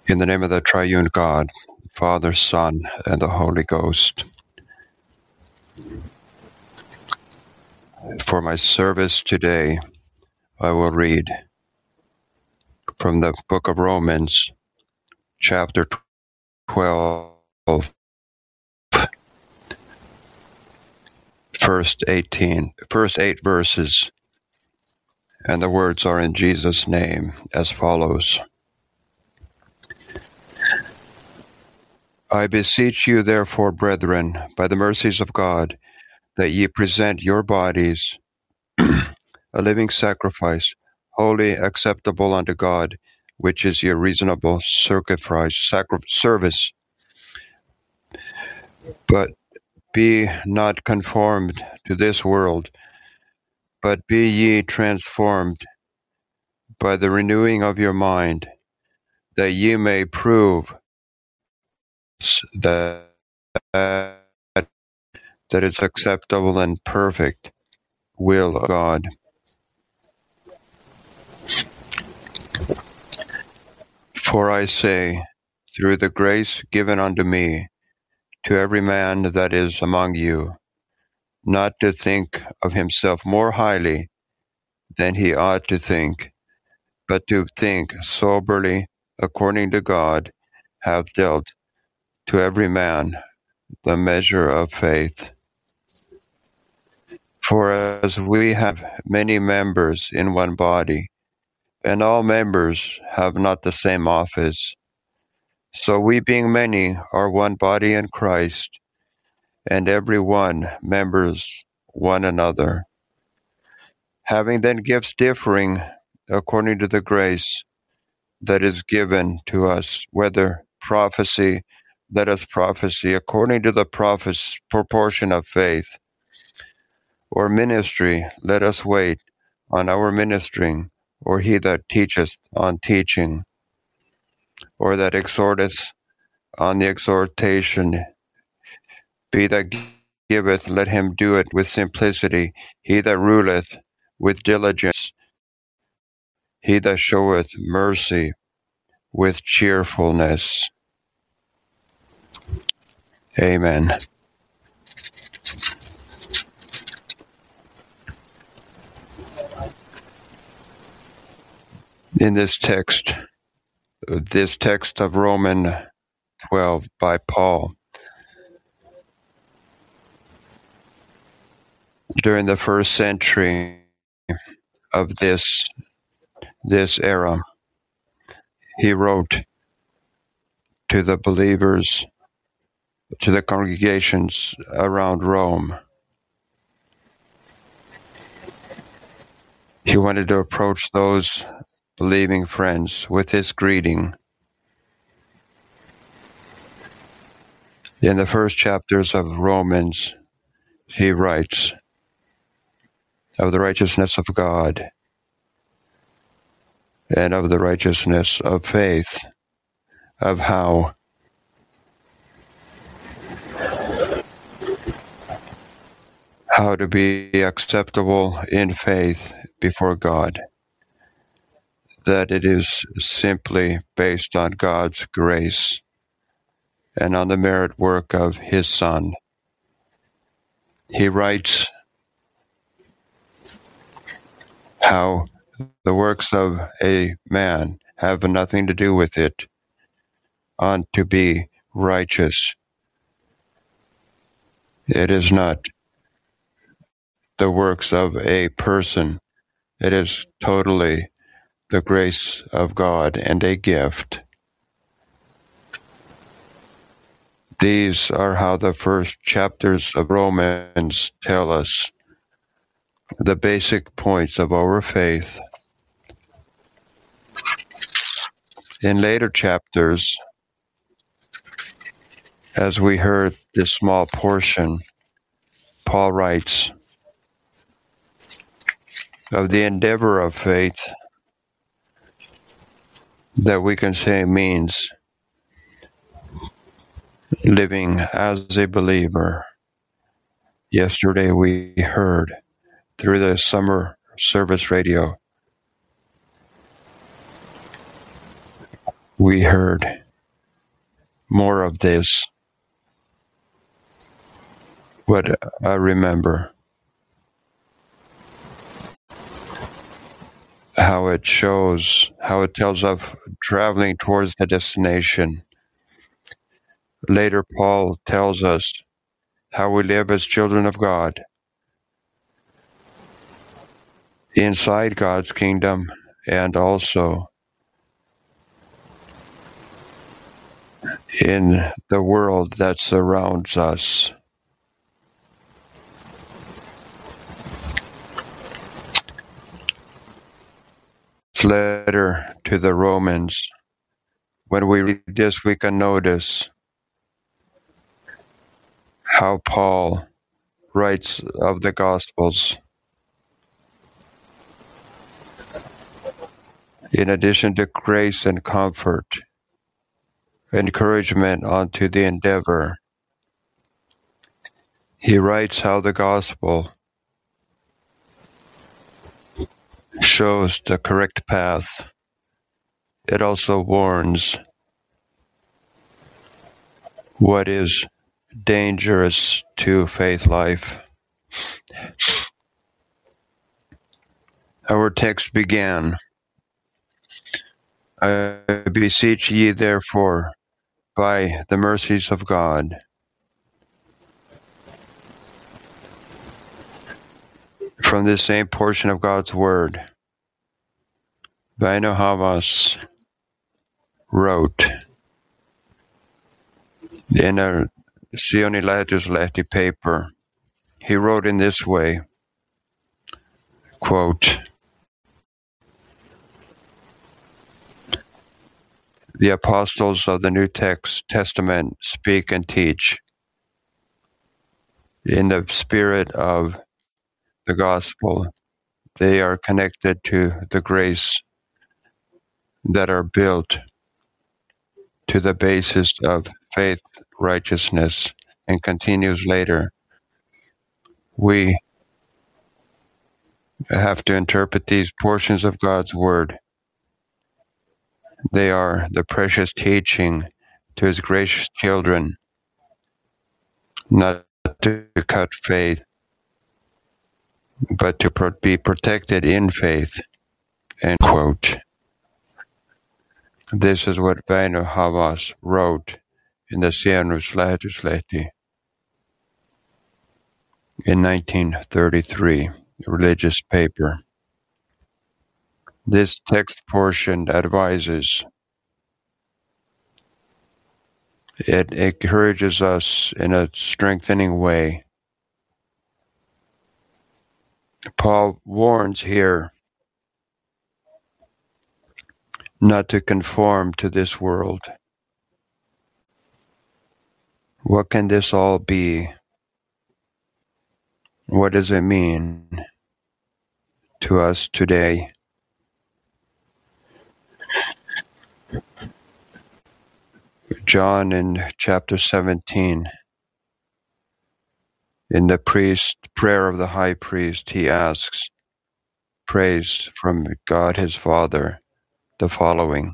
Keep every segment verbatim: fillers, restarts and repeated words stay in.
In the name of the triune God, Father, Son, and the Holy Ghost. For my service today, I will read from the book of Romans, chapter twelve, first eighteen, first eight verses, and the words are in Jesus' name as follows. I beseech you, therefore, brethren, by the mercies of God, that ye present your bodies a living sacrifice, holy, acceptable unto God, which is your reasonable sacrifice, sacri- service. But be not conformed to this world, but be ye transformed by the renewing of your mind, that ye may prove that that is acceptable and perfect will of God. For I say, through the grace given unto me, to every man that is among you, not to think of himself more highly than he ought to think, but to think soberly, according to God hath dealt to every man the measure of faith. For as we have many members in one body, and all members have not the same office, so we being many are one body in Christ, and every one members one another. Having then gifts differing according to the grace that is given to us, whether prophecy, let us prophesy according to the prophet's proportion of faith, or ministry, let us wait on our ministering, or he that teacheth on teaching, or that exhorteth on the exhortation. He that giveth, let him do it with simplicity. He that ruleth, with diligence. He that showeth mercy, with cheerfulness. Amen. In this text, this text of Romans twelve by Paul, during the first century of this this era, he wrote to the believers, to the congregations around Rome. He wanted to approach those believing friends with this greeting. In the first chapters of Romans, he writes of the righteousness of God and of the righteousness of faith, of how how to be acceptable in faith before God, that it is simply based on God's grace and on the merit work of His Son. He writes how the works of a man have nothing to do with it, on to be righteous. It is not the works of a person. It is totally the grace of God and a gift. These are how the first chapters of Romans tell us the basic points of our faith. In later chapters, as we heard this small portion, Paul writes of the endeavor of faith that we can say means living as a believer. Yesterday we heard through the summer service radio, we heard more of this. What I remember, how it shows, how it tells of traveling towards the destination. Later, Paul tells us how we live as children of God inside God's kingdom and also in the world that surrounds us. This letter to the Romans, when we read this, we can notice how Paul writes of the Gospels. In addition to grace and comfort, encouragement unto the endeavor, he writes how the Gospel shows the correct path. It also warns what is dangerous to faith life. Our text began, I beseech ye therefore, by the mercies of God, from this same portion of God's Word, Vaino Havas wrote in a Sioni Lähetyslähti paper. He wrote in this way, quote, the apostles of the New Text Testament speak and teach in the spirit of the gospel. They are connected to the grace that are built to the basis of faith, righteousness, and continues later. We have to interpret these portions of God's Word. They are the precious teaching to His gracious children, not to cut faith, but to pro- be protected in faith. End quote. This is what Vaino Havas wrote in the Sienus Lähetyslähti in nineteen thirty-three, a religious paper. This text portion advises, it encourages us in a strengthening way. Paul warns here not to conform to this world. What can this all be? What does it mean to us today? John in chapter seventeen, in the priest prayer of the high priest, he asks, prays from God his Father, the following: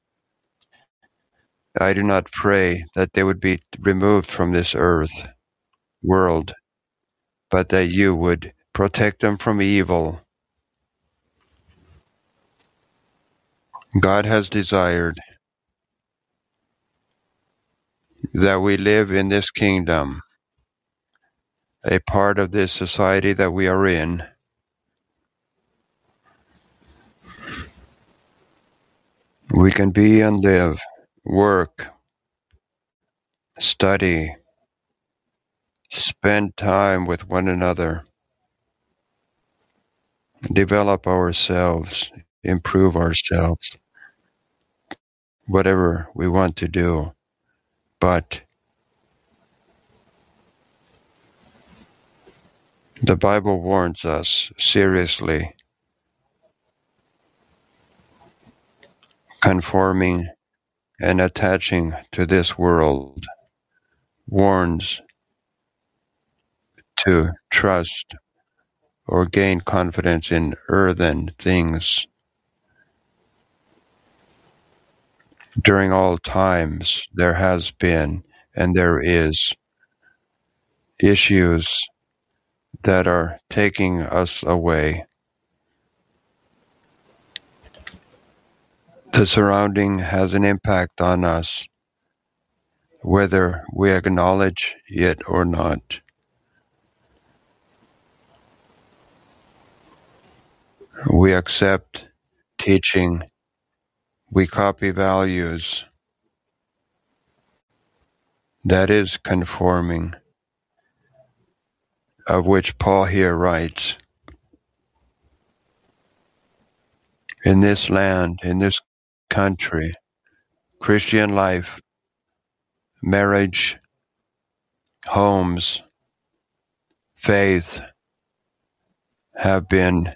I do not pray that they would be removed from this earth, world, but that you would protect them from evil. God has desired that we live in this kingdom, a part of this society that we are in. We can be and live, work, study, spend time with one another, develop ourselves, improve ourselves, whatever we want to do. But the Bible warns us seriously, conforming and attaching to this world warns to trust or gain confidence in earthen things. During all times, there has been and there is issues that are taking us away. The surrounding has an impact on us, whether we acknowledge it or not. We accept teaching, we copy values. That is conforming, of which Paul here writes, in this land, in this country, Christian life, marriage, homes, faith have been,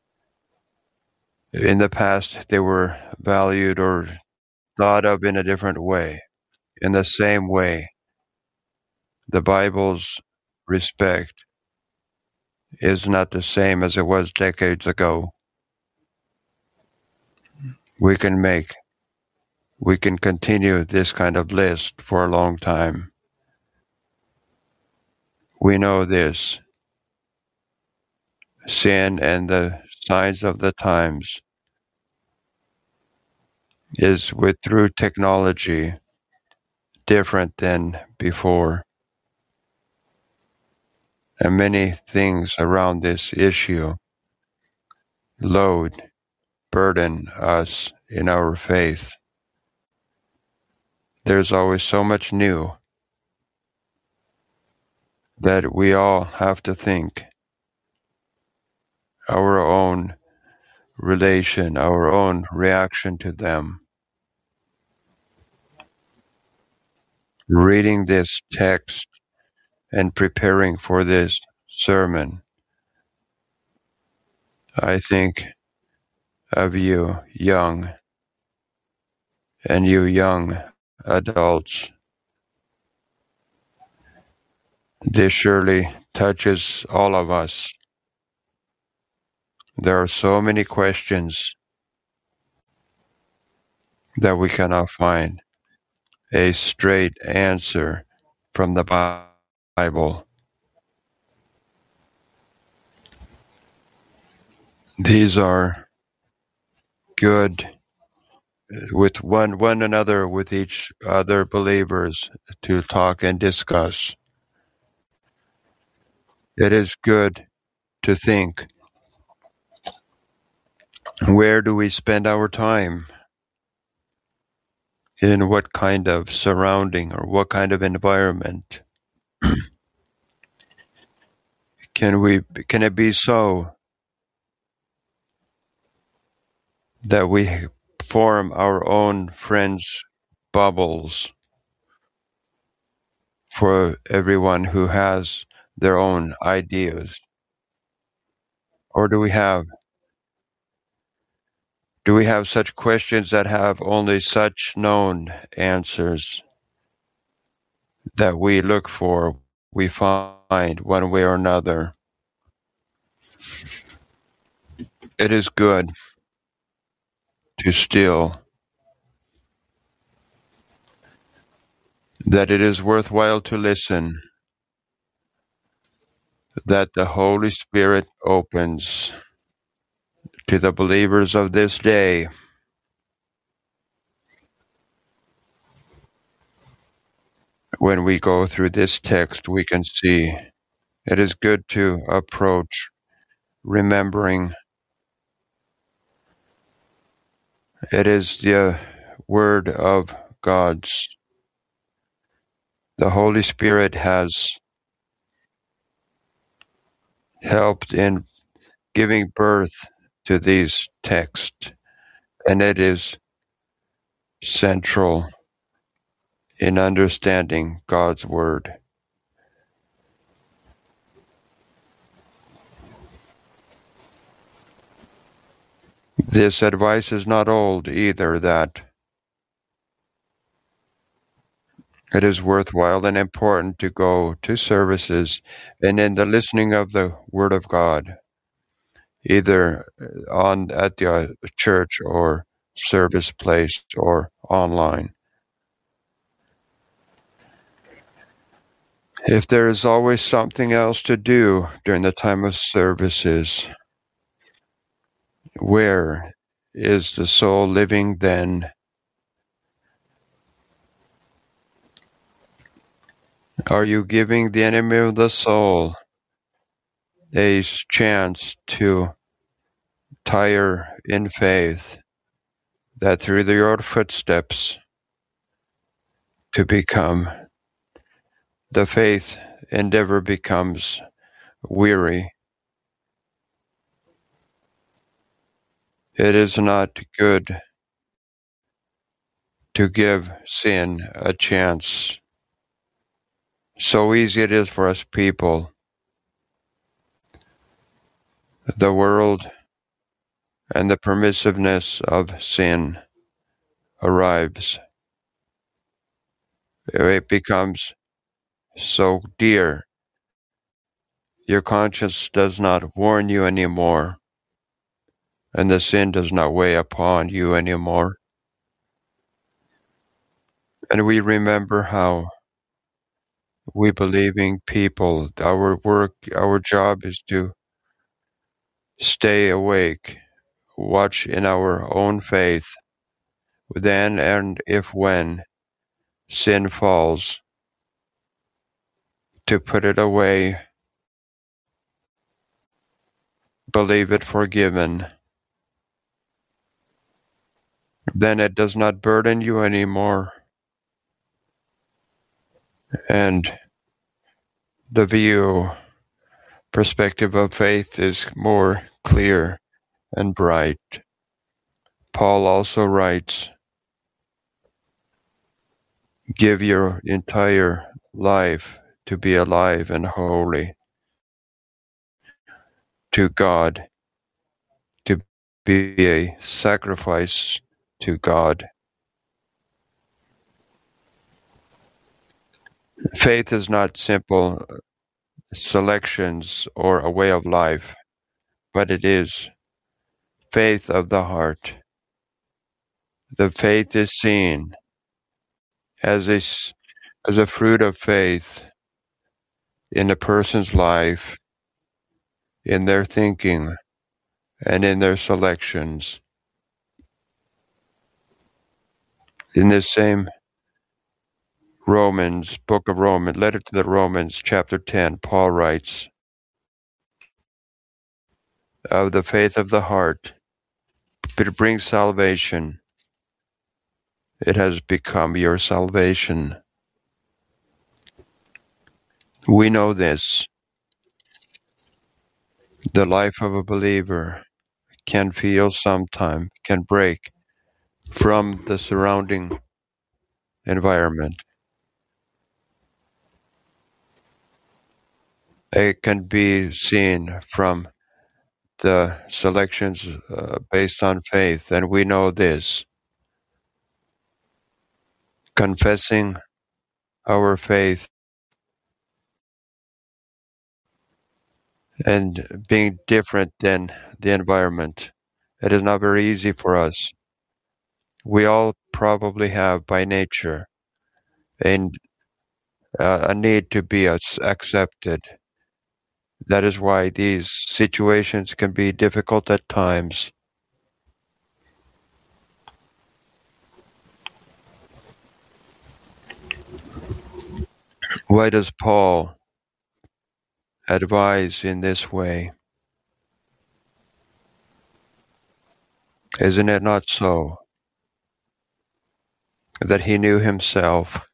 in the past, they were valued or thought of in a different way. In the same way, the Bible's respect is not the same as it was decades ago. We can make, we can continue this kind of list for a long time. We know this. Sin and the signs of the times is with through technology different than before. And many things around this issue load, burden us in our faith. There's always so much new that we all have to think our own relation, our own reaction to them. Reading this text and preparing for this sermon, I think of you young and you young adults. This surely touches all of us. There are so many questions that we cannot find a straight answer from the Bible. These are good with one one another, with each other believers, to talk and discuss. It is good to think, where do we spend our time? In what kind of surrounding or what kind of environment? Can we can it be so that we form our own friends' bubbles for everyone who has their own ideas? Or do we have do we have such questions that have only such known answers that we look for, we find one way or another? It is good to still, that it is worthwhile to listen, that the Holy Spirit opens to the believers of this day when we go through this text. We can see it is good to approach remembering it is the Word of God's. The Holy Spirit has helped in giving birth to these texts, and it is central in understanding God's Word. This advice is not old either, that it is worthwhile and important to go to services and in the listening of the Word of God, either on at the church or service place or online. If there is always something else to do during the time of services, where is the soul living then? Are you giving the enemy of the soul a chance to tire in faith, that through your footsteps to become the faith endeavor becomes weary? It is not good to give sin a chance. So easy it is for us people. The world and the permissiveness of sin arrives. It becomes so dear. Your conscience does not warn you anymore, and the sin does not weigh upon you anymore. And we remember how we believing people, our work, our job is to stay awake, watch in our own faith, then and if when sin falls, to put it away, believe it forgiven. Then it does not burden you anymore. And the view, perspective of faith is more clear and bright. Paul also writes, give your entire life to be alive and holy to God, to be a sacrifice to God. Faith is not simple selections or a way of life, but it is faith of the heart. The faith is seen as a, as a fruit of faith in a person's life, in their thinking, and in their selections. In this same Romans, book of Romans, letter to the Romans, chapter ten, Paul writes, of the faith of the heart, it brings salvation. It has become your salvation. We know this. The life of a believer can feel sometime, can break from the surrounding environment. It can be seen from the selections uh, based on faith, and we know this. Confessing our faith and being different than the environment, it is not very easy for us. We all probably have by nature a, uh, a need to be accepted. That is why these situations can be difficult at times. Why does Paul advise in this way? Isn't it not so that he knew himself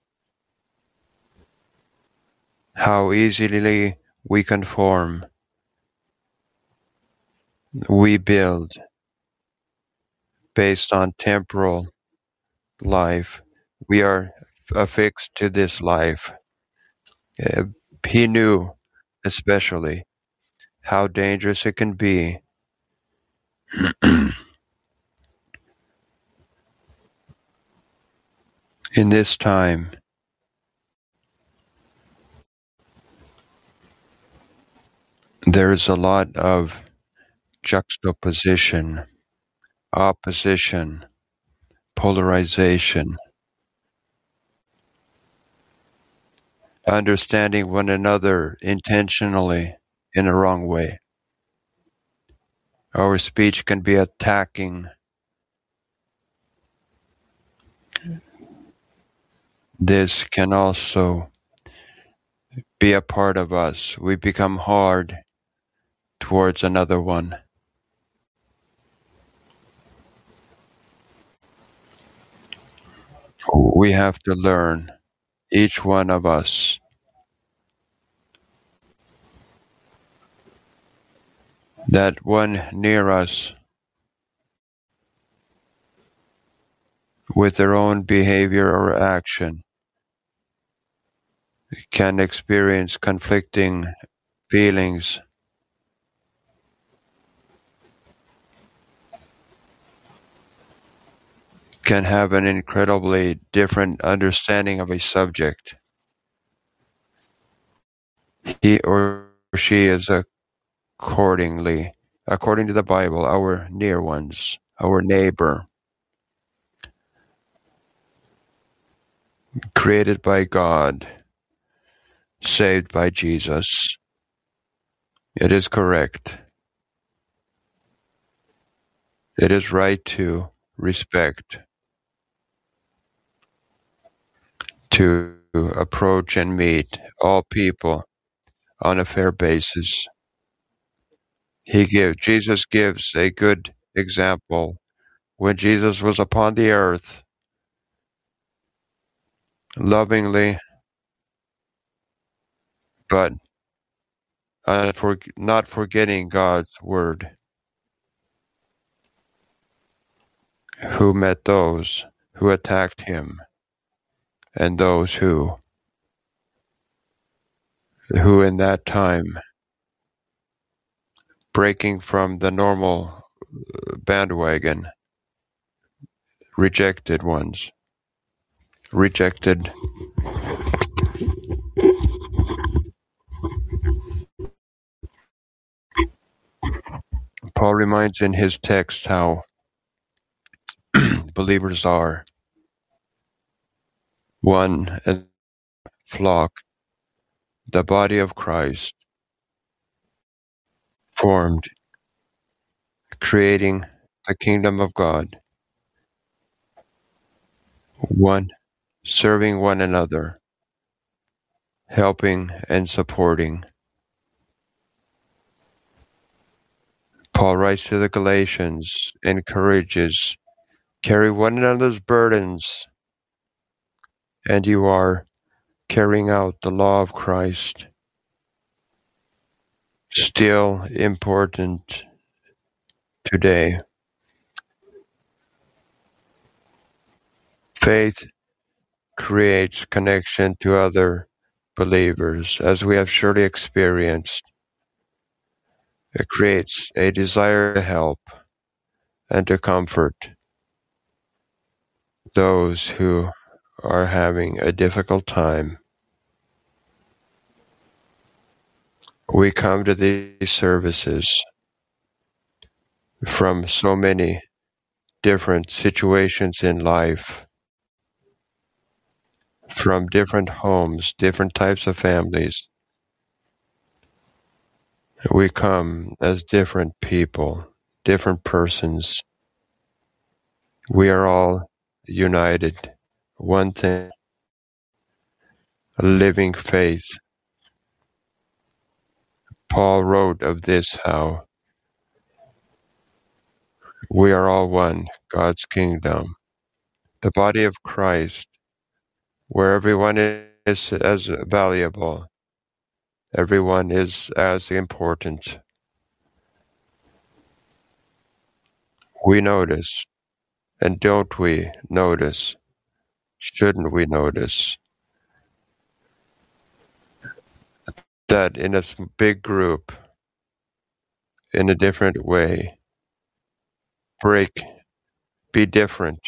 how easily we conform, we build based on temporal life. We are affixed to this life. Uh, he knew especially how dangerous it can be in this time. There is a lot of juxtaposition opposition, polarization, understanding one another intentionally in a wrong way. Our speech can be attacking. This can also be a part of us. We become hard towards another one. We have to learn, each one of us, that one near us, with their own behavior or action, can experience conflicting feelings, can have an incredibly different understanding of a subject. He or she is accordingly, according to the Bible, our near ones, our neighbor, created by God, saved by Jesus. It is correct. It is right to respect, to approach and meet all people on a fair basis. He gives, Jesus gives a good example. When Jesus was upon the earth, lovingly, but unfor- not forgetting God's word, who met those who attacked him and those who who in that time, breaking from the normal bandwagon, rejected ones, rejected. Paul reminds in his text how believers are one flock, the body of Christ, formed, creating the kingdom of God, one, serving one another, helping and supporting. Paul writes to the Galatians, encourages, carry one another's burdens, and you are carrying out the law of Christ. Still important today. Faith creates connection to other believers, as we have surely experienced. It creates a desire to help and to comfort those who are having a difficult time. We come to these services from so many different situations in life, from different homes, different types of families. We come as different people, different persons. We are all united. One thing, a living faith. Paul wrote of this how we are all one, God's kingdom, the body of Christ, where everyone is as valuable, everyone is as important. We notice, and don't we notice, shouldn't we notice, that in a big group, in a different way, break, be different,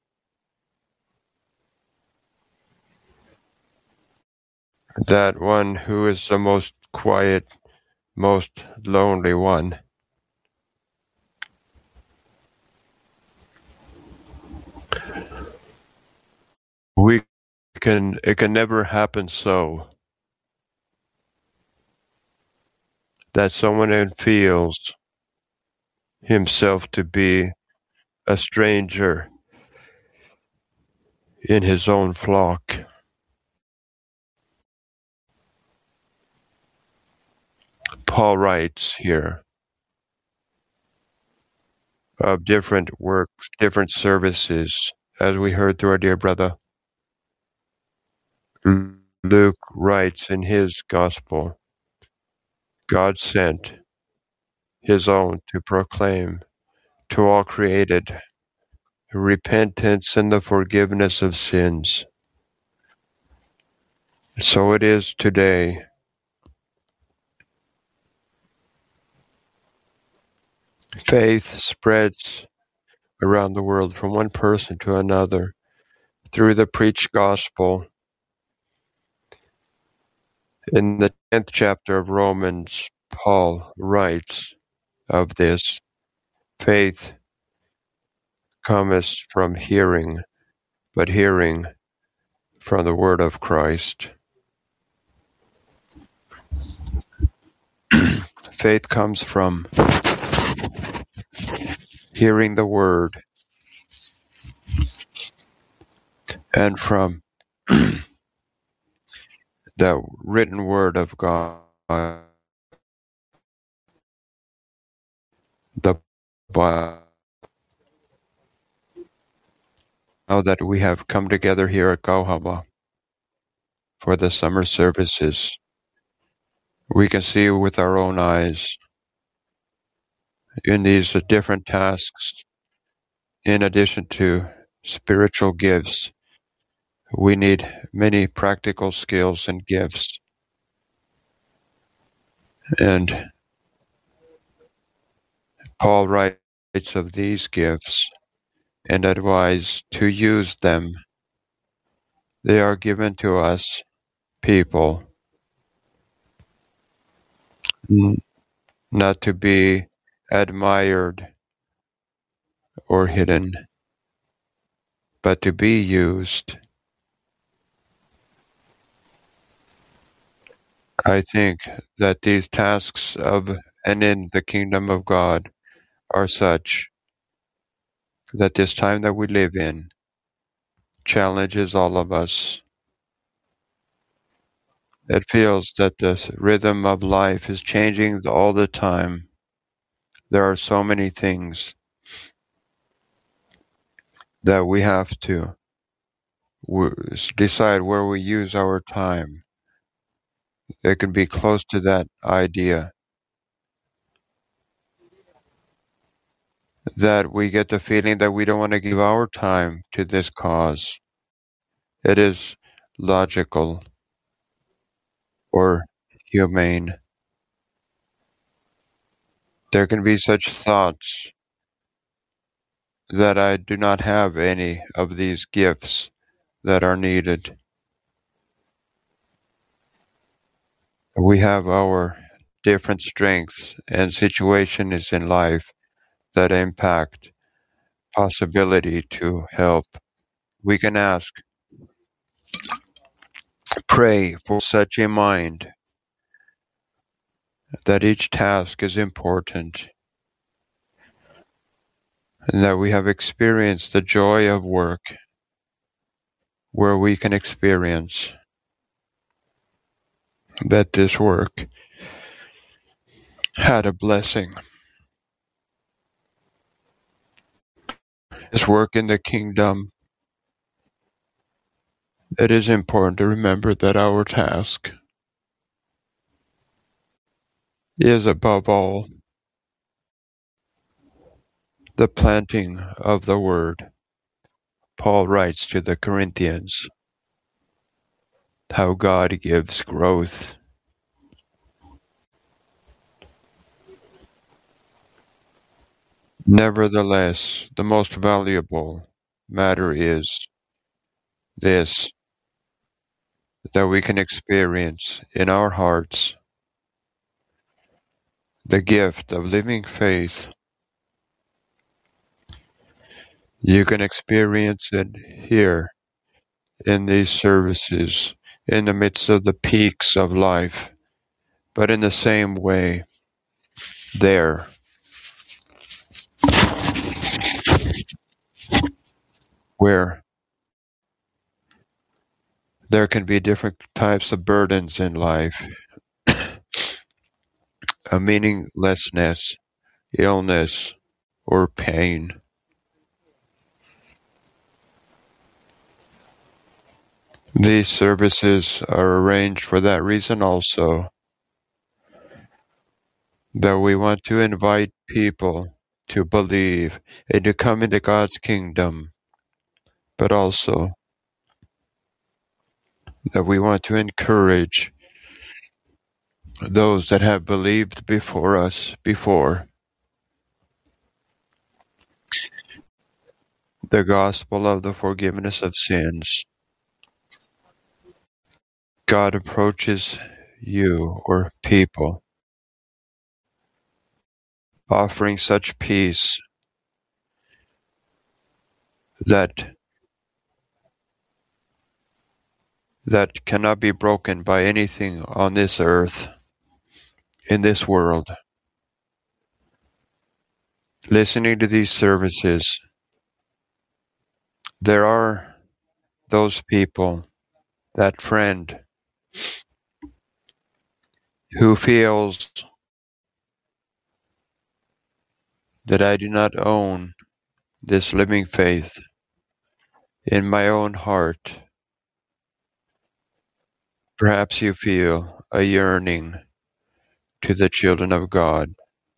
that one who is the most quiet, most lonely one, we can, it can never happen so that someone feels himself to be a stranger in his own flock. Paul writes here of different works, different services, as we heard through our dear brother. Luke writes in his gospel, God sent his own to proclaim to all created repentance and the forgiveness of sins. So it is today. Faith spreads around the world from one person to another through the preached gospel. In the tenth chapter of Romans, Paul writes of this, faith cometh from hearing, but hearing from the word of Christ. Faith comes from hearing the word and from the written word of God, the Bible. Now that we have come together here at Kauhava for the summer services, we can see with our own eyes in these different tasks, in addition to spiritual gifts, we need many practical skills and gifts. And Paul writes of these gifts and advises to use them. They are given to us, people, not to be admired or hidden, but to be used. I think that these tasks of and in the kingdom of God are such that this time that we live in challenges all of us. It feels that the rhythm of life is changing all the time. There are so many things that we have to decide where we use our time. It can be close to that idea that we get the feeling that we don't want to give our time to this cause. It is logical or humane. There can be such thoughts that I do not have any of these gifts that are needed. We have our different strengths and situations in life that impact possibility to help. We can ask, pray for such a mind that each task is important and that we have experienced the joy of work where we can experience that this work had a blessing. This work in the kingdom, it is important to remember that our task is above all the planting of the word. Paul writes to the Corinthians how God gives growth. Nevertheless, the most valuable matter is this, that we can experience in our hearts the gift of living faith. You can experience it here in these services, in the midst of the peaks of life, but in the same way, there, where there can be different types of burdens in life, a meaninglessness, illness, or pain. These services are arranged for that reason also, that we want to invite people to believe and to come into God's kingdom, but also that we want to encourage those that have believed before us before the gospel of the forgiveness of sins. God approaches you or people offering such peace that that cannot be broken by anything on this earth, in this world. Listening to these services, there are those people, that friend, who feels that I do not own this living faith in my own heart. Perhaps you feel a yearning to the children of God,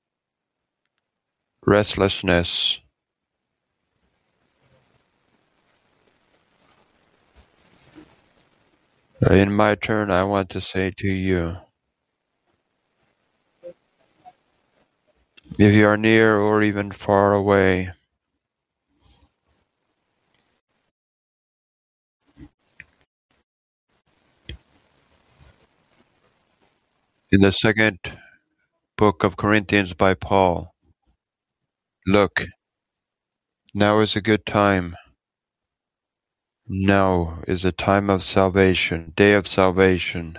restlessness. In my turn, I want to say to you, if you are near or even far away, in the second book of Corinthians by Paul, look, now is a good time. Now is a time of salvation, day of salvation.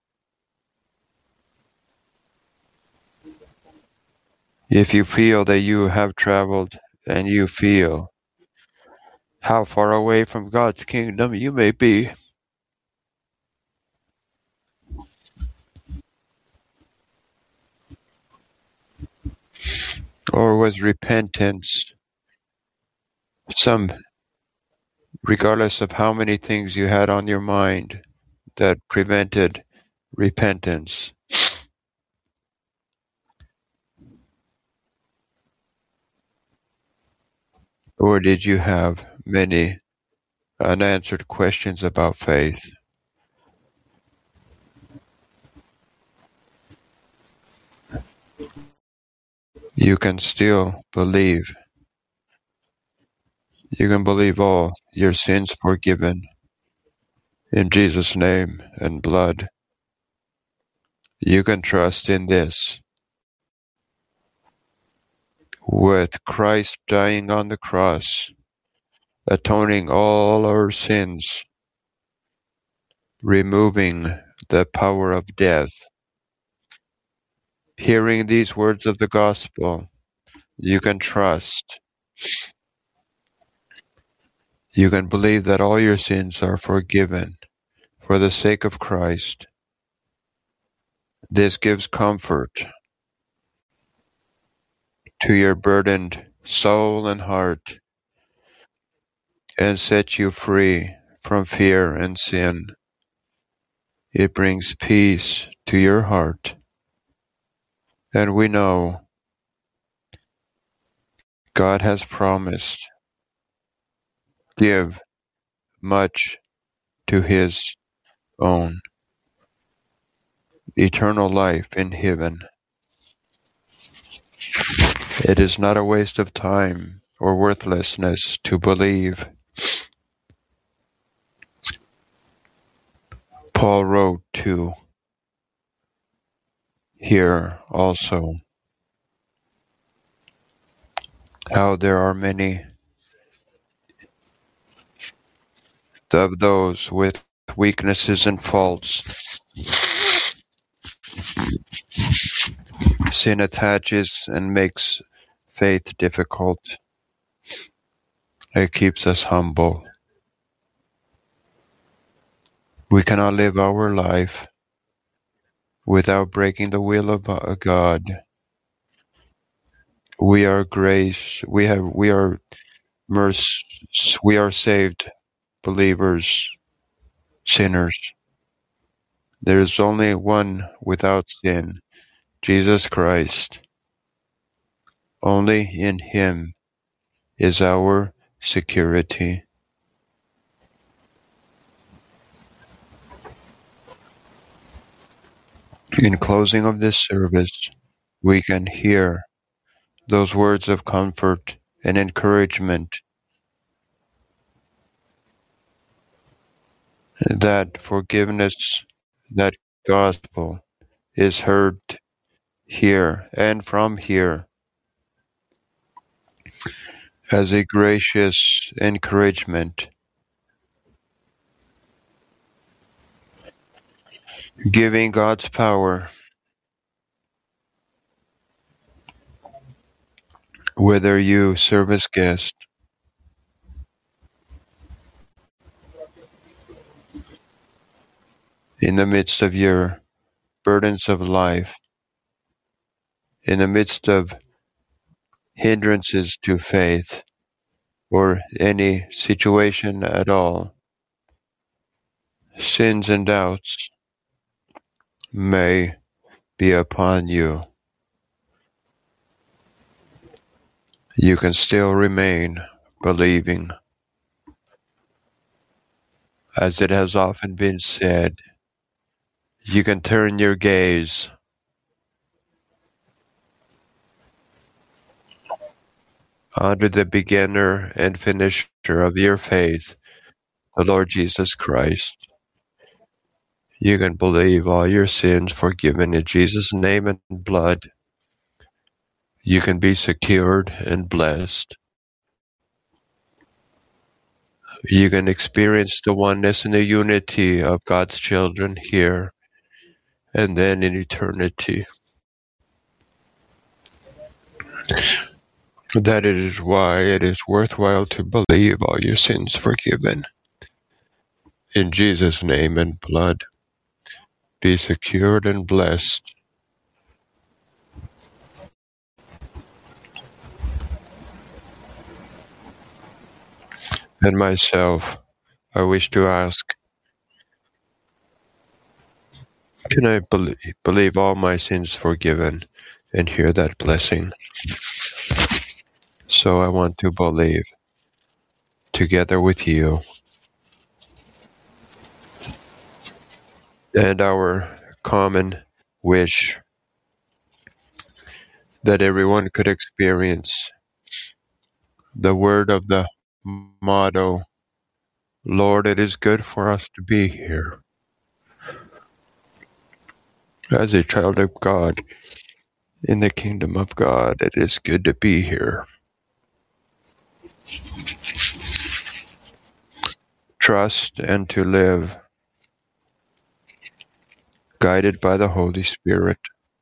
If you feel that you have traveled and you feel how far away from God's kingdom you may be, or was repentance some, regardless of how many things you had on your mind that prevented repentance, or did you have many unanswered questions about faith? You can still believe. You can believe all your sins forgiven in Jesus' name and blood. You can trust in this. With Christ dying on the cross, atoning all our sins, removing the power of death, hearing these words of the gospel, you can trust. You can believe that all your sins are forgiven for the sake of Christ. This gives comfort to your burdened soul and heart and sets you free from fear and sin. It brings peace to your heart. And we know God has promised, give much to his own, eternal life in heaven. It is not a waste of time or worthlessness to believe. Paul wrote to here also how there are many of those with weaknesses and faults. Sin attaches and makes faith difficult. It keeps us humble. We cannot live our life without breaking the will of God. We are grace. We have. We are mercy. We are saved believers, sinners. There is only one without sin, Jesus Christ. Only in Him is our security. In closing of this service, we can hear those words of comfort and encouragement that forgiveness, that gospel is heard here and from here as a gracious encouragement, giving God's power, whether you serve as guest, in the midst of your burdens of life, in the midst of hindrances to faith, or any situation at all, sins and doubts may be upon you. You can still remain believing. As it has often been said, you can turn your gaze onto the beginner and finisher of your faith, the Lord Jesus Christ. You can believe all your sins forgiven in Jesus' name and blood. You can be secured and blessed. You can experience the oneness and the unity of God's children here and then in eternity. That it is why it is worthwhile to believe all your sins forgiven. In Jesus' name and blood, be secured and blessed. And myself, I wish to ask, can I believe, believe all my sins forgiven and hear that blessing? So I want to believe together with you. And our common wish that everyone could experience the word of the motto, Lord, it is good for us to be here. As a child of God, in the kingdom of God, it is good to be here. Trust and to live, guided by the Holy Spirit.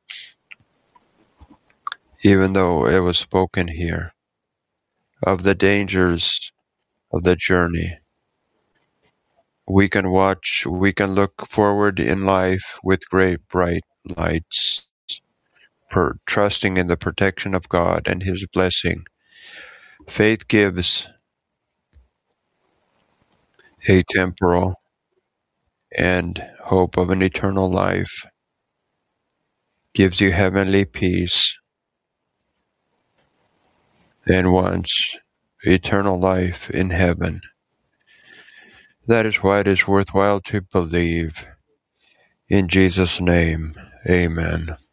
Even though it was spoken here of the dangers of the journey, we can watch, we can look forward in life with great bright lights, per, trusting in the protection of God and His blessing. Faith gives a temporal and hope of an eternal life, gives you heavenly peace, and wants eternal life in heaven. That is why it is worthwhile to believe. In Jesus' name, amen.